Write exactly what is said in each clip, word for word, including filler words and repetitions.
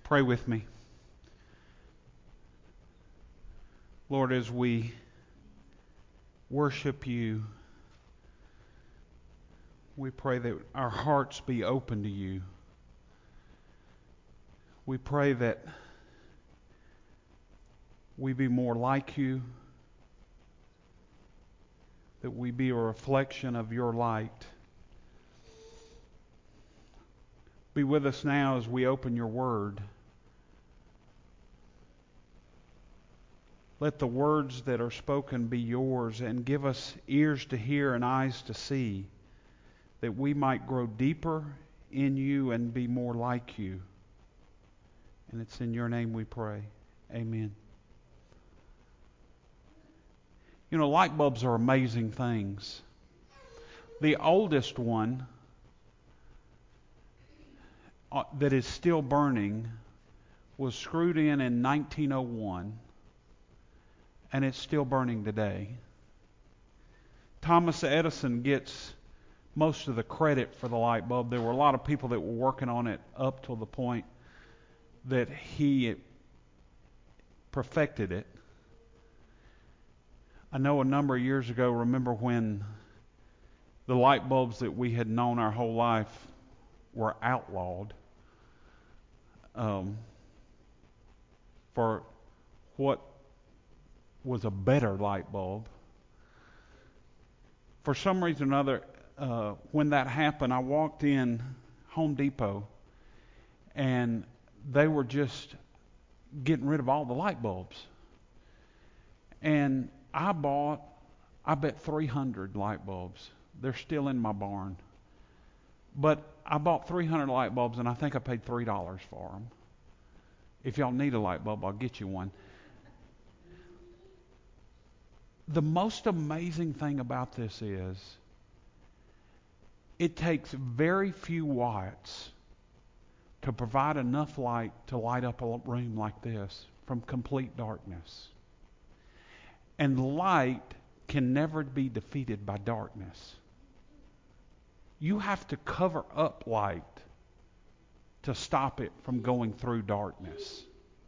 Pray with me. Lord, as we worship you, we pray that our hearts be open to you. We pray that we be more like you, that we be a reflection of your light. Be with us now as we open your word. Let the words that are spoken be yours, and give us ears to hear and eyes to see, that we might grow deeper in you and be more like you. And it's in your name we pray. Amen. You know, light bulbs are amazing things. The oldest one uh, that is still burning was screwed in in nineteen oh one. And it's still burning today. Thomas Edison gets most of the credit for the light bulb. There were a lot of people that were working on it up till the point that he perfected it. I know a number of years ago, remember when the light bulbs that we had known our whole life were outlawed um, for what was a better light bulb. For some reason or another, uh, when that happened, I walked in Home Depot and they were just getting rid of all the light bulbs. And I bought, I bet three hundred light bulbs. They're still in my barn. But I bought three hundred light bulbs and I think I paid three dollars for them. If y'all need a light bulb, I'll get you one. The most amazing thing about this is it takes very few watts to provide enough light to light up a room like this from complete darkness. And light can never be defeated by darkness. You have to cover up light to stop it from going through darkness.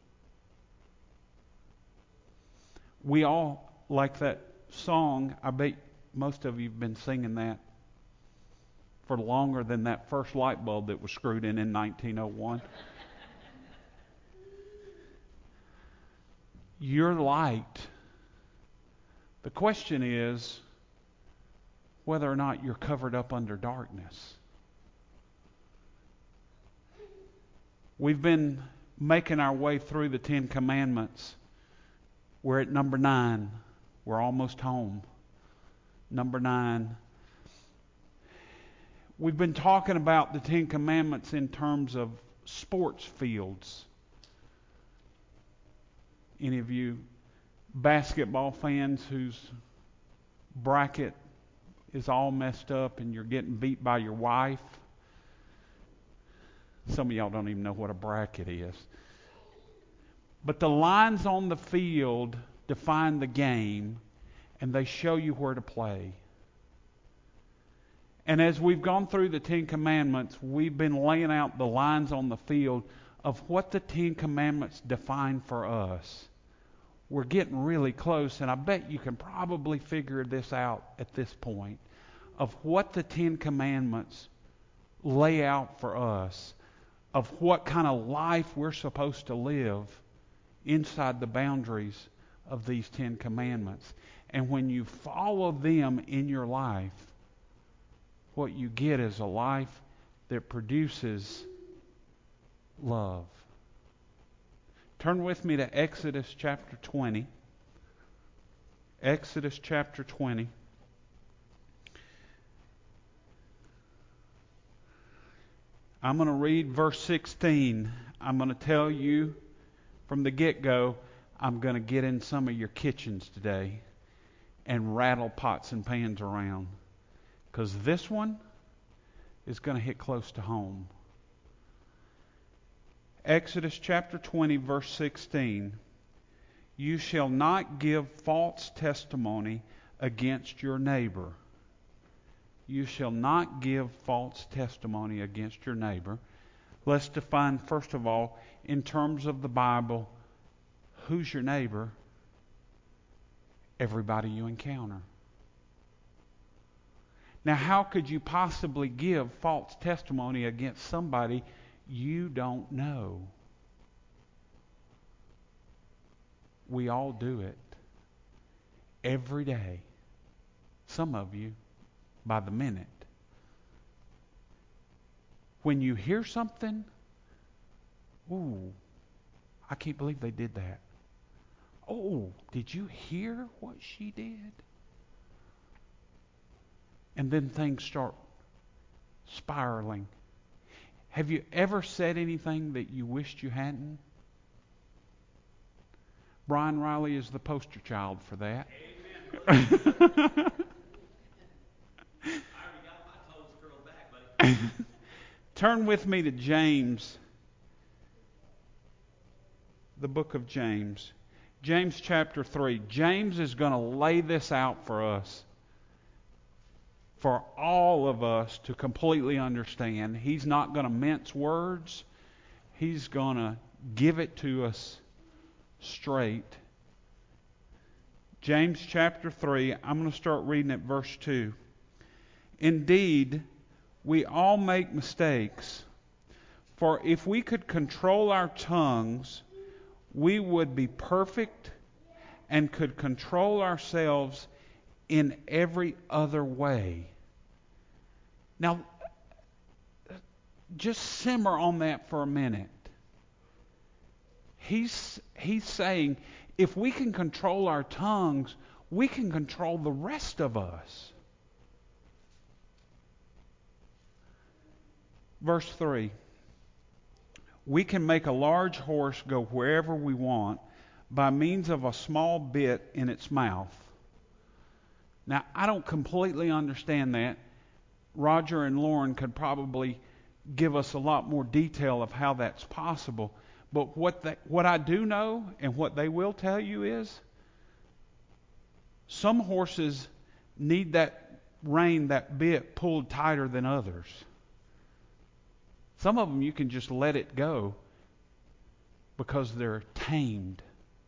We all like that song. I bet most of you have been singing that for longer than that first light bulb that was screwed in in nineteen oh one. Your light. The question is whether or not you're covered up under darkness. We've been making our way through the Ten Commandments. We're at number nine. We're almost home. Number nine. We've been talking about the Ten Commandments in terms of sports fields. Any of you basketball fans whose bracket is all messed up and you're getting beat by your wife? Some of y'all don't even know what a bracket is. But the lines on the field define the game, and they show you where to play. And as we've gone through the Ten Commandments, we've been laying out the lines on the field of what the Ten Commandments define for us. We're getting really close, and I bet you can probably figure this out at this point, of what the Ten Commandments lay out for us, of what kind of life we're supposed to live inside the boundaries of these Ten Commandments. And when you follow them in your life, what you get is a life that produces love. Turn with me to Exodus chapter twenty. Exodus chapter twenty. I'm going to read verse sixteen. I'm going to tell you from the get-go, I'm going to get in some of your kitchens today and rattle pots and pans around. Because this one is going to hit close to home. Exodus chapter twenty, verse sixteen. You shall not give false testimony against your neighbor. You shall not give false testimony against your neighbor, Let's define, first of all, in terms of the Bible, who's your neighbor? Everybody you encounter. Now, how could you possibly give false testimony against somebody you don't know? We all do it every day. Some of you by the minute. When you hear something, ooh, I can't believe they did that. Oh, did you hear what she did? And then things start spiraling. Have you ever said anything that you wished you hadn't? Brian Riley is the poster child for that. Amen. I already got my toes curled back, buddy. Turn with me to James, the book of James. James chapter three. James is going to lay this out for us, for all of us to completely understand. He's not going to mince words. He's going to give it to us straight. James chapter three, I'm going to start reading at verse two. Indeed, we all make mistakes, for if we could control our tongues, we would be perfect and could control ourselves in every other way. Now, just simmer on that for a minute. He's, he's saying, if we can control our tongues, we can control the rest of us. Verse three. We can make a large horse go wherever we want by means of a small bit in its mouth. Now, I don't completely understand that. Roger and Lauren could probably give us a lot more detail of how that's possible. But what they, what I do know and what they will tell you is some horses need that rein, that bit pulled tighter than others. Some of them you can just let it go because they're tamed.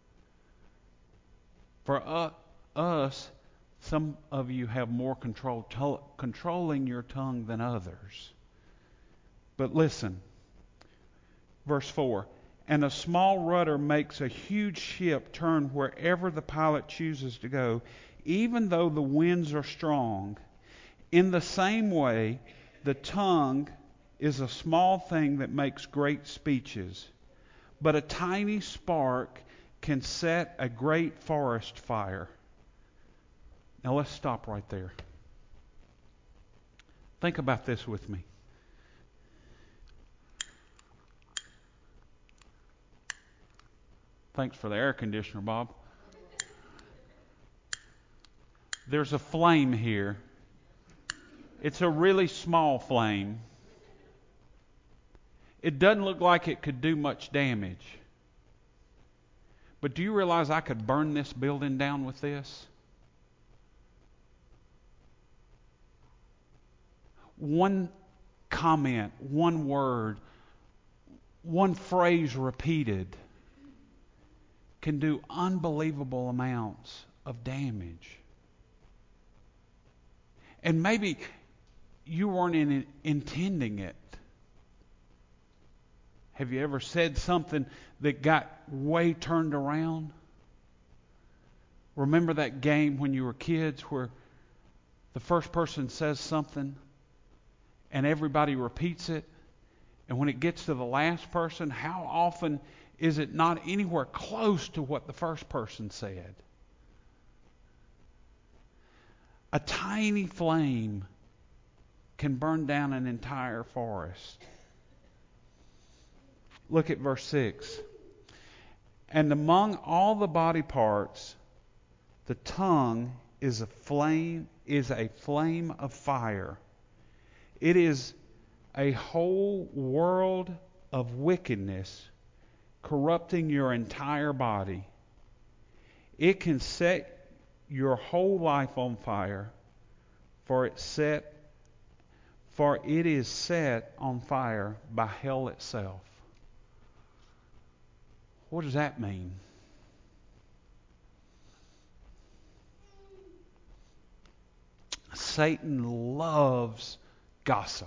For uh, us, some of you have more control, to, controlling your tongue than others. But listen, verse four. And a small rudder makes a huge ship turn wherever the pilot chooses to go, even though the winds are strong. In the same way, the tongue is a small thing that makes great speeches, but a tiny spark can set a great forest fire. Now let's stop right there. Think about this with me. Thanks for the air conditioner, Bob. There's a flame here. It's a really small flame. It doesn't look like it could do much damage. But do you realize I could burn this building down with this? One comment, one word, one phrase repeated can do unbelievable amounts of damage. And maybe you weren't in, intending it. Have you ever said something that got way turned around? Remember that game when you were kids where the first person says something and everybody repeats it? And when it gets to the last person, how often is it not anywhere close to what the first person said? A tiny flame can burn down an entire forest. Look at verse six. And among all the body parts, the tongue is a flame, is a flame of fire. It is a whole world of wickedness, corrupting your entire body. It can set your whole life on fire, for it set for it is set on fire by hell itself. What does that mean? Satan loves gossip.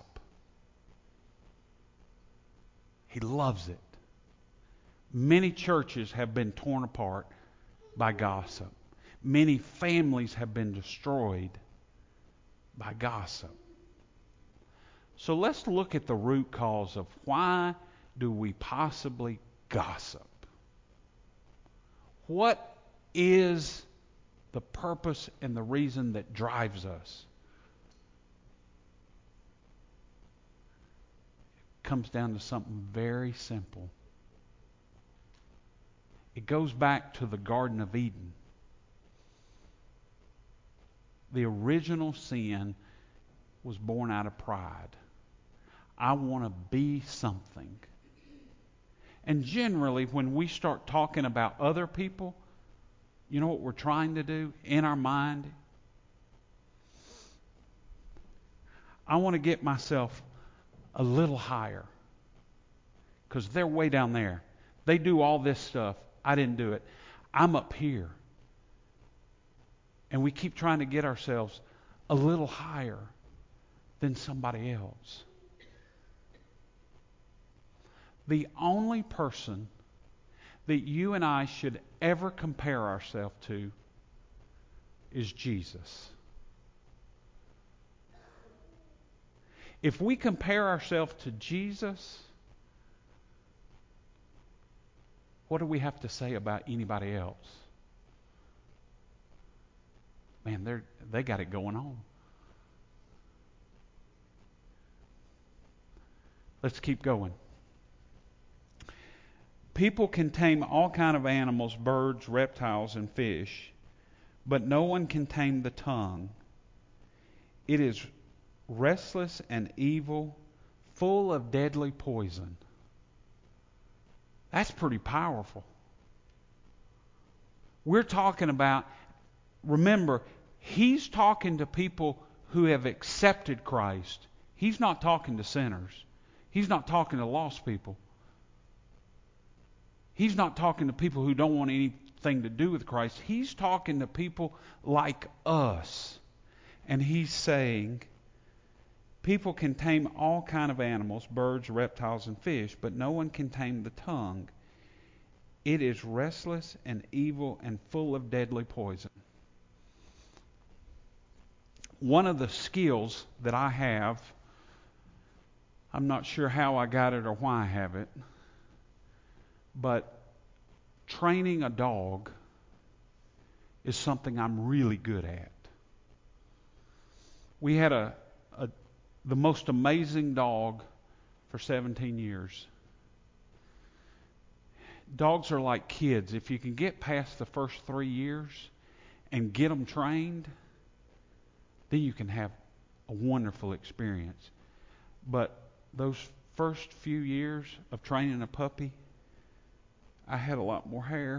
He loves it. Many churches have been torn apart by gossip. Many families have been destroyed by gossip. So let's look at the root cause of why do we possibly gossip? What is the purpose and the reason that drives us? It comes down to something very simple. It goes back to the Garden of Eden. The original sin was born out of pride. I want to be something. And generally, when we start talking about other people, you know what we're trying to do in our mind? I want to get myself a little higher because they're way down there. They do all this stuff. I didn't do it. I'm up here. And we keep trying to get ourselves a little higher than somebody else. The only person that you and I should ever compare ourselves to is Jesus. If we compare ourselves to Jesus, what do we have to say about anybody else? Man, they're they got it going on. Let's keep going. People can tame all kinds of animals, birds, reptiles, and fish, but no one can tame the tongue. It is restless and evil, full of deadly poison. That's pretty powerful. We're talking about, remember, he's talking to people who have accepted Christ. He's not talking to sinners. He's not talking to lost people. He's not talking to people who don't want anything to do with Christ. He's talking to people like us. And he's saying, people can tame all kinds of animals, birds, reptiles, and fish, but no one can tame the tongue. It is restless and evil and full of deadly poison. One of the skills that I have, I'm not sure how I got it or why I have it, but training a dog is something I'm really good at. We had a, a the most amazing dog for seventeen years. Dogs are like kids. If you can get past the first three years and get them trained, then you can have a wonderful experience. But those first few years of training a puppy, I had a lot more hair.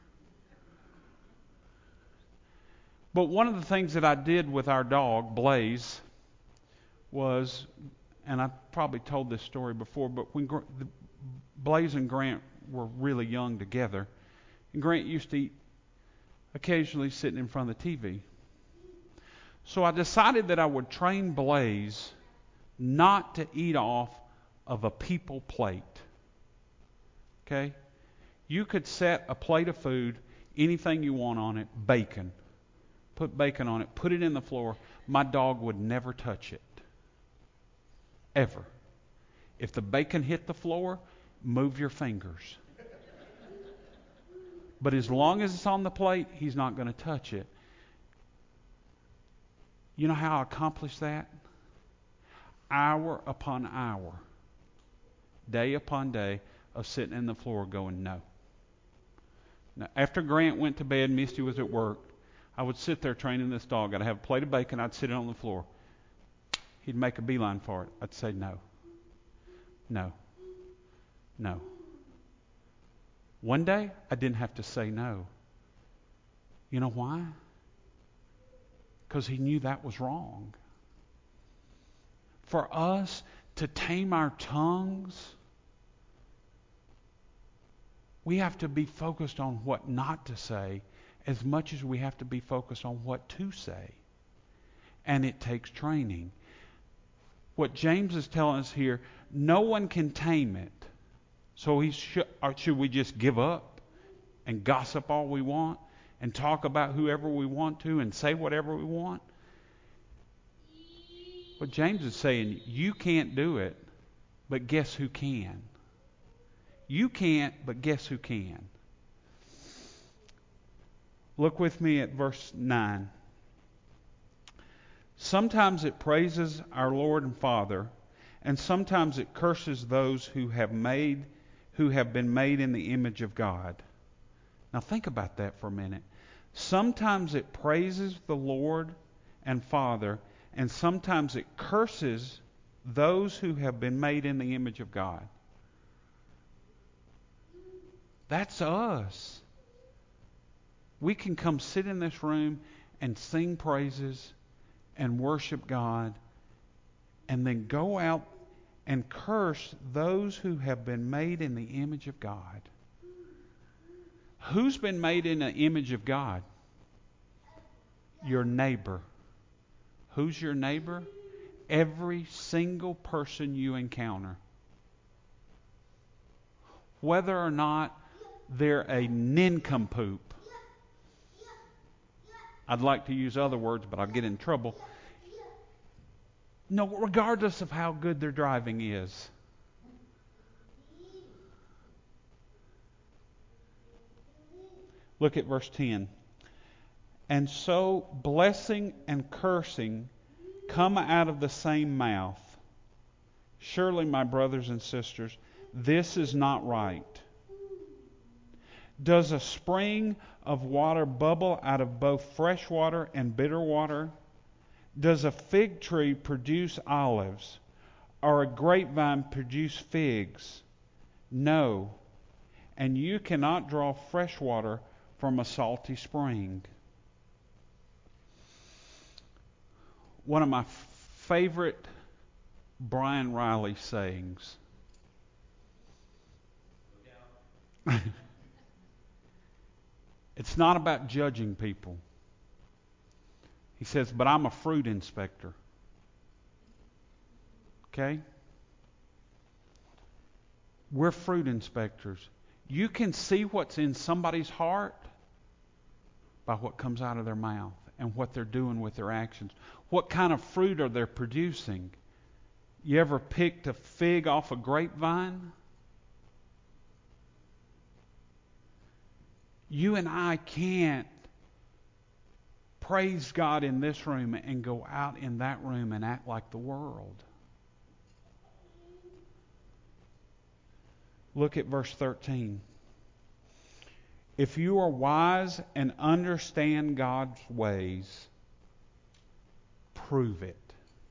But one of the things that I did with our dog, Blaze, was, and I probably told this story before, but when Gr- the, Blaze and Grant were really young together, and Grant used to eat occasionally sitting in front of the T V. So I decided that I would train Blaze not to eat off of a people plate. Okay? You could set a plate of food, anything you want on it, bacon. Put bacon on it, put it in the floor. My dog would never touch it. Ever. If the bacon hit the floor, move your fingers. But as long as it's on the plate, he's not going to touch it. You know how I accomplished that? Hour upon hour, day upon day of sitting in the floor going, no. Now, after Grant went to bed, Misty was at work, I would sit there training this dog. I'd have a plate of bacon, I'd sit it on the floor. He'd make a beeline for it. I'd say no. No. No. One day, I didn't have to say no. You know why? Because he knew that was wrong. for us to tame our tongues, we have to be focused on what not to say as much as we have to be focused on what to say. And it takes training. What James is telling us here, no one can tame it. So he sh- or should we just give up and gossip all we want and talk about whoever we want to and say whatever we want? What James is saying, you can't do it, but guess who can? You can't, but guess who can? Look with me at verse nine. Sometimes it praises our Lord and Father, and sometimes it curses those who have made who have been made in the image of God. Now think about that for a minute. Sometimes it praises the Lord and Father, and sometimes it curses those who have been made in the image of God. That's us. We can come sit in this room and sing praises and worship God, and then go out and curse those who have been made in the image of God. Who's been made in the image of God? Your neighbor. Who's your neighbor? Every single person you encounter. Whether or not they're a nincompoop. I'd like to use other words, but I'll get in trouble. No, regardless of how good their driving is. Look at verse ten. And so blessing and cursing come out of the same mouth. Surely, my brothers and sisters, this is not right. Does a spring of water bubble out of both fresh water and bitter water? Does a fig tree produce olives, or a grapevine produce figs? No. And you cannot draw fresh water from a salty spring. One of my favorite Brian Riley sayings. It's not about judging people. He says, but I'm a fruit inspector. Okay? We're fruit inspectors. You can see what's in somebody's heart by what comes out of their mouth and what they're doing with their actions. What kind of fruit are they producing? You ever picked a fig off a grapevine? You and I can't praise God in this room and go out in that room and act like the world. Look at verse thirteen. If you are wise and understand God's ways, prove it.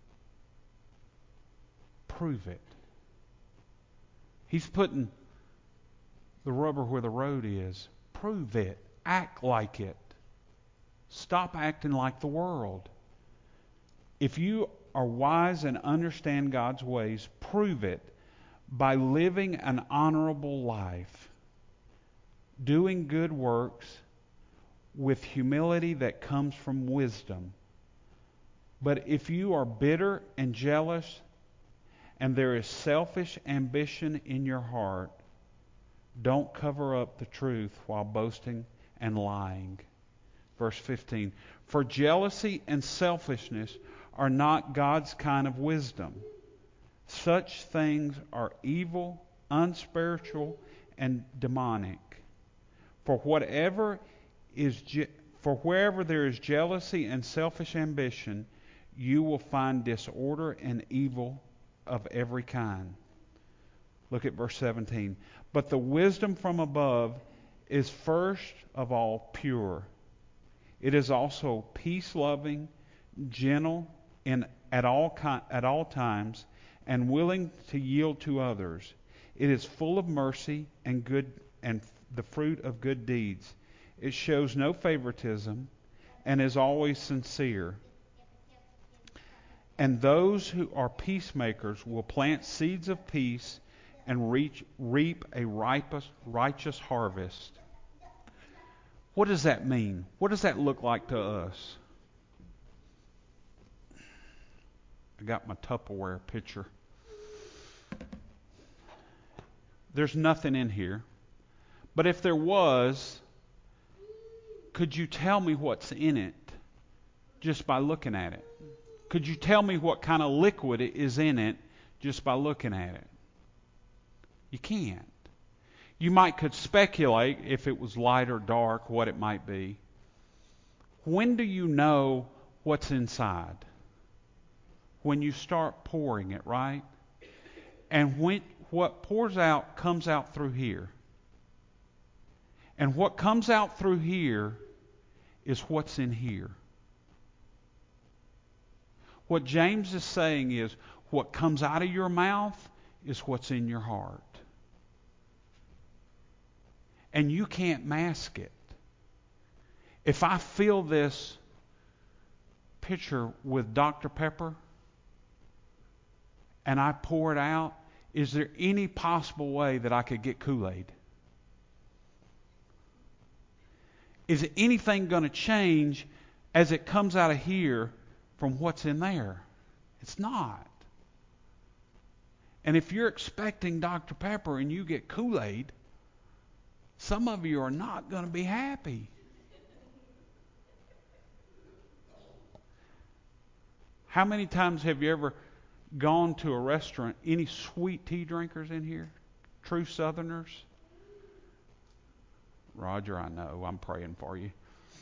Prove it. He's putting the rubber where the road is. Prove it. Act like it. Stop acting like the world. If you are wise and understand God's ways, prove it by living an honorable life, doing good works with humility that comes from wisdom. But if you are bitter and jealous, and there is selfish ambition in your heart, don't cover up the truth while boasting and lying. Verse fifteen. For jealousy and selfishness are not God's kind of wisdom. Such things are evil, unspiritual, and demonic. For whatever is je- for wherever there is jealousy and selfish ambition, you will find disorder and evil of every kind. Look at verse seventeen. But the wisdom from above is first of all pure. It is also peace-loving, gentle in at all ki- at all times, and willing to yield to others. It is full of mercy and good and the fruit of good deeds. It shows no favoritism and is always sincere. And those who are peacemakers will plant seeds of peace and reach, reap a righteous, righteous harvest. What does that mean? What does that look like to us? I got my Tupperware pitcher. There's nothing in here. But if there was, could you tell me what's in it just by looking at it? Could you tell me what kind of liquid is in it just by looking at it? You can't. You might could speculate if it was light or dark, what it might be. When do you know what's inside? When you start pouring it, right? And when what pours out comes out through here. And what comes out through here is what's in here. What James is saying is what comes out of your mouth is what's in your heart. And you can't mask it. If I fill this pitcher with Doctor Pepper and I pour it out, is there any possible way that I could get Kool-Aid? Is anything going to change as it comes out of here from what's in there? It's not. And if you're expecting Doctor Pepper and you get Kool-Aid, some of you are not going to be happy. How many times have you ever gone to a restaurant? Any sweet tea drinkers in here? True Southerners? Roger, I know. I'm praying for you.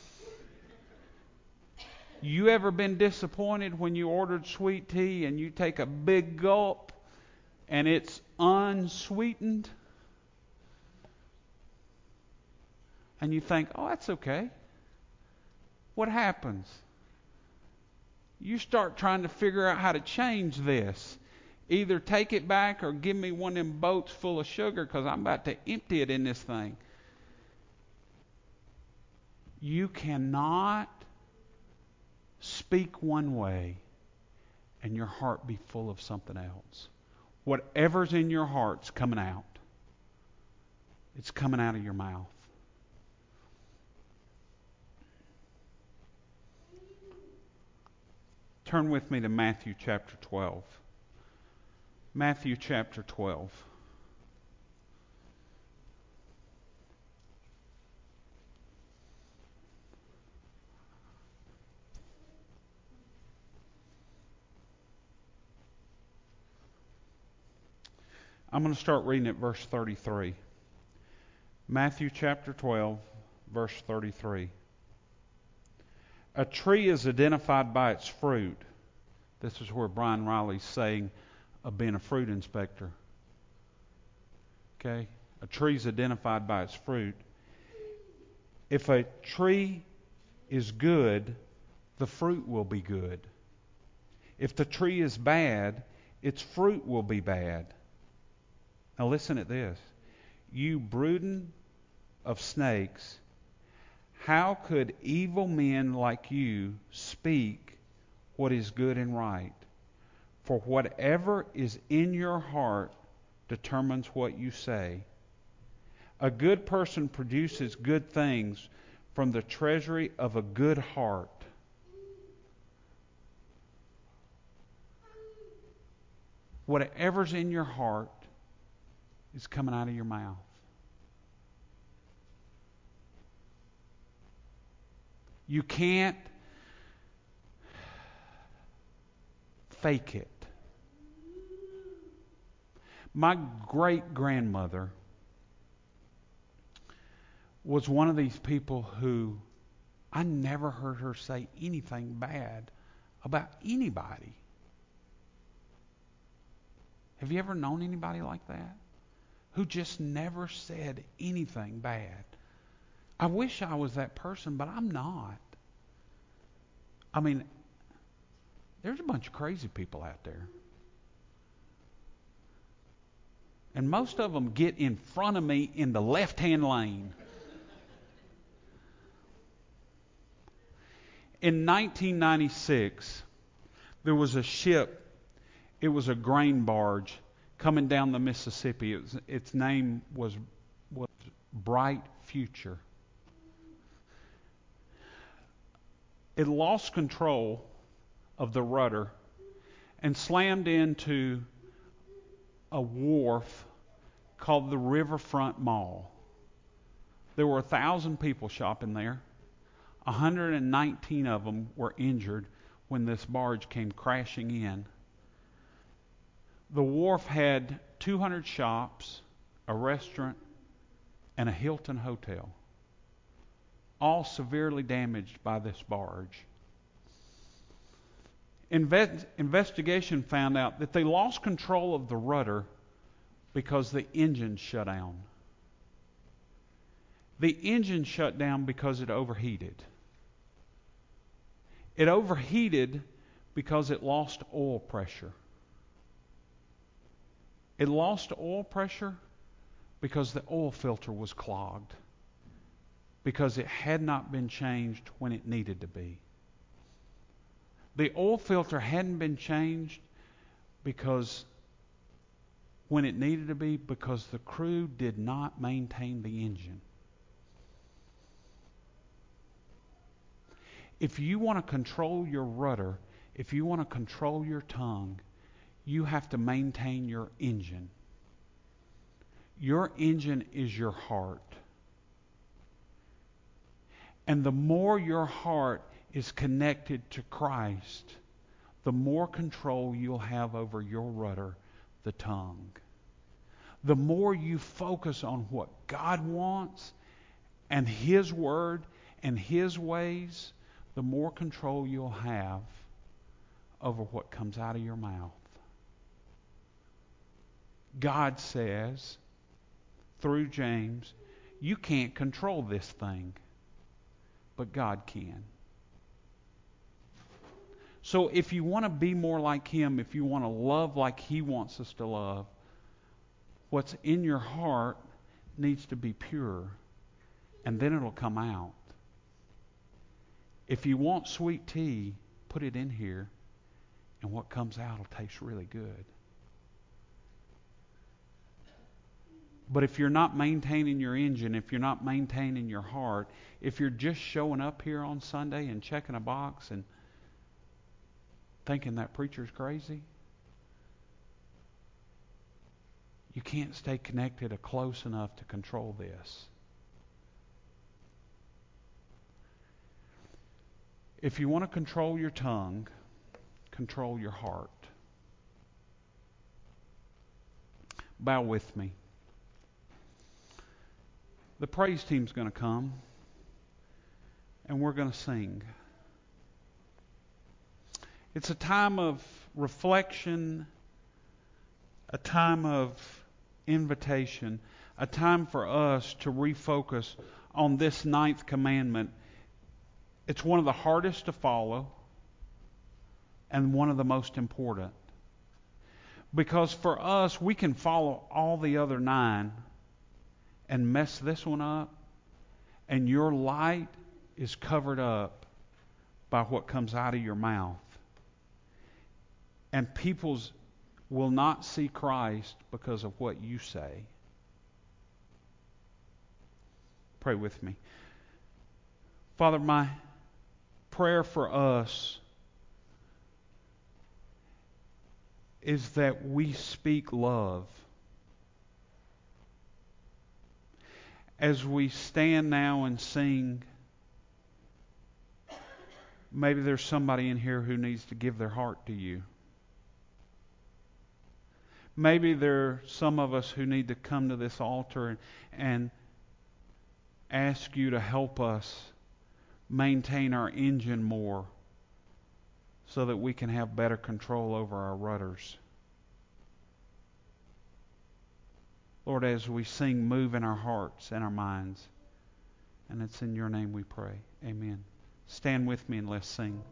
You ever been disappointed when you ordered sweet tea and you take a big gulp and it's unsweetened? And you think, oh, that's okay. What happens? You start trying to figure out how to change this. Either take it back or give me one of them boats full of sugar because I'm about to empty it in this thing. You cannot speak one way and your heart be full of something else. Whatever's in your heart's coming out. It's coming out of your mouth. Turn with me to Matthew chapter twelve. Matthew chapter twelve. I'm going to start reading at verse thirty-three. Matthew chapter twelve, verse thirty-three. A tree is identified by its fruit. This is where Brian Riley's saying of being a fruit inspector. Okay? A tree is identified by its fruit. If a tree is good, the fruit will be good. If the tree is bad, its fruit will be bad. Now listen at this. You brood of snakes, how could evil men like you speak what is good and right? For whatever is in your heart determines what you say. A good person produces good things from the treasury of a good heart. Whatever's in your heart is coming out of your mouth. You can't fake it. My great-grandmother was one of these people who I never heard her say anything bad about anybody. Have you ever known anybody like that? Who just never said anything bad? I wish I was that person, but I'm not. I mean, there's a bunch of crazy people out there. And most of them get in front of me in the left-hand lane. In nineteen ninety-six, There was a ship. It was a grain barge coming down the Mississippi. It was, its name was, was Bright Future. It lost control of the rudder and slammed into a wharf called the Riverfront Mall. There were a thousand people shopping there. one hundred nineteen of them were injured when this barge came crashing in. The wharf had two hundred shops, a restaurant, and a Hilton hotel, all severely damaged by this barge. Inve- investigation found out that they lost control of the rudder because the engine shut down. The engine shut down because it overheated. It overheated because it lost oil pressure. It lost oil pressure because the oil filter was clogged, because it had not been changed when it needed to be. The oil filter hadn't been changed because when it needed to be, because the crew did not maintain the engine. If you want to control your rudder, if you want to control your tongue, you have to maintain your engine. Your engine is your heart. And the more your heart is connected to Christ, the more control you'll have over your rudder, the tongue. The more you focus on what God wants and His Word and His ways, the more control you'll have over what comes out of your mouth. God says, through James, you can't control this thing, but God can. So if you want to be more like Him, if you want to love like He wants us to love, what's in your heart needs to be pure, and then it'll come out. If you want sweet tea, put it in here, and what comes out will taste really good. But if you're not maintaining your engine, if you're not maintaining your heart, if you're just showing up here on Sunday and checking a box and thinking that preacher's crazy, you can't stay connected or close enough to control this. If you want to control your tongue, control your heart. Bow with me. The praise team's going to come, and we're going to sing. It's a time of reflection, a time of invitation, a time for us to refocus on this ninth commandment. It's one of the hardest to follow and one of the most important. Because for us, we can follow all the other nine and mess this one up, and your light is covered up by what comes out of your mouth. And people's will not see Christ because of what you say. Pray with me. Father, my prayer for us is that we speak love. As we stand now and sing, maybe there's somebody in here who needs to give their heart to you. Maybe there are some of us who need to come to this altar and, and ask you to help us maintain our engine more so that we can have better control over our rudders. Lord, as we sing, move in our hearts and our minds. And it's in your name we pray. Amen. Stand with me and let's sing.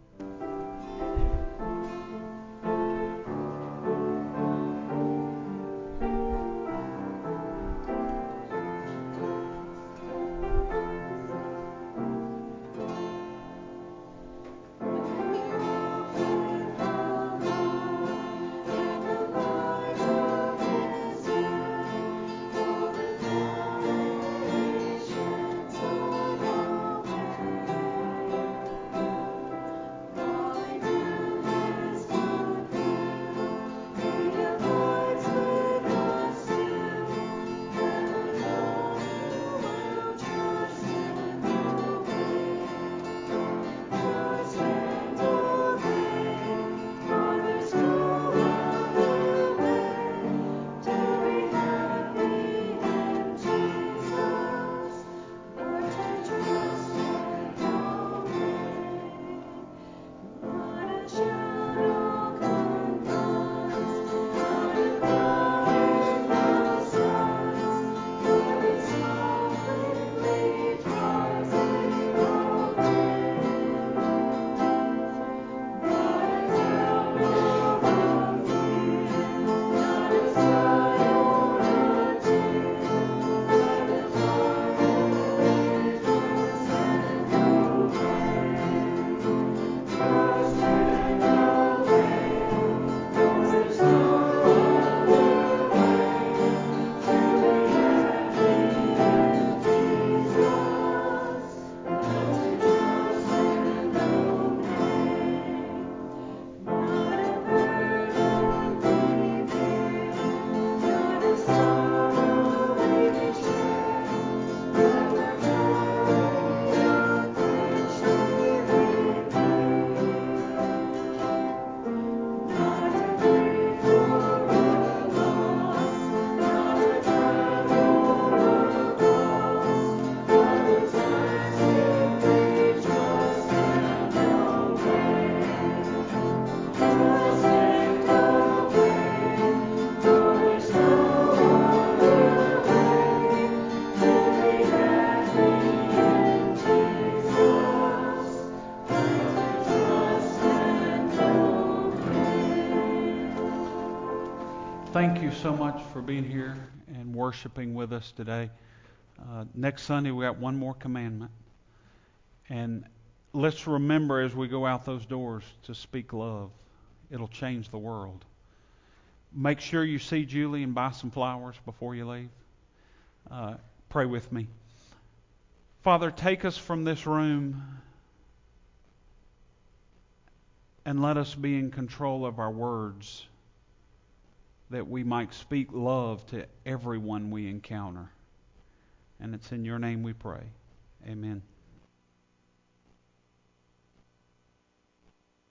thank you so much for being here and worshiping with us today. Uh, next Sunday, we got one more commandment. And let's remember as we go out those doors to speak love. It'll change the world. Make sure you see Julie and buy some flowers before you leave. Uh, pray with me. Father, take us from this room and let us be in control of our words, that we might speak love to everyone we encounter. And it's in your name we pray. Amen.